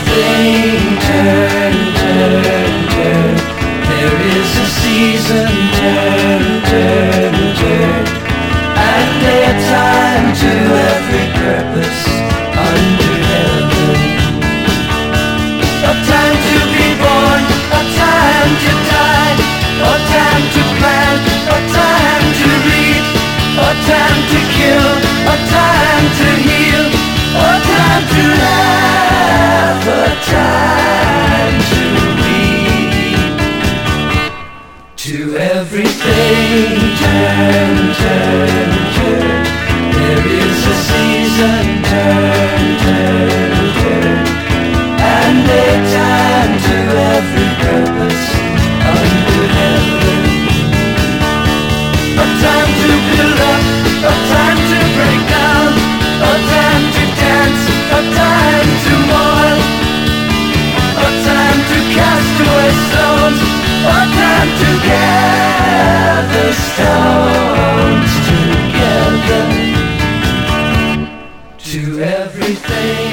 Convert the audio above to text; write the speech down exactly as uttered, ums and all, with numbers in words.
everything turn, turn, turn. There is a season, turn, turn, turn. And a time to every purpose under heaven. A time to be born, a time to die, a time to plant, a time to reap, a time to kill, a time to heal, a time to laugh, a time to weep. To everything turn, turn, turn. There is a season, turn, turn, turn. And a time to every purpose under heaven. A time to build up, a time to break down, a time to dance, a time to mourn, a time to cast away stones, a time to gather stones together. To everything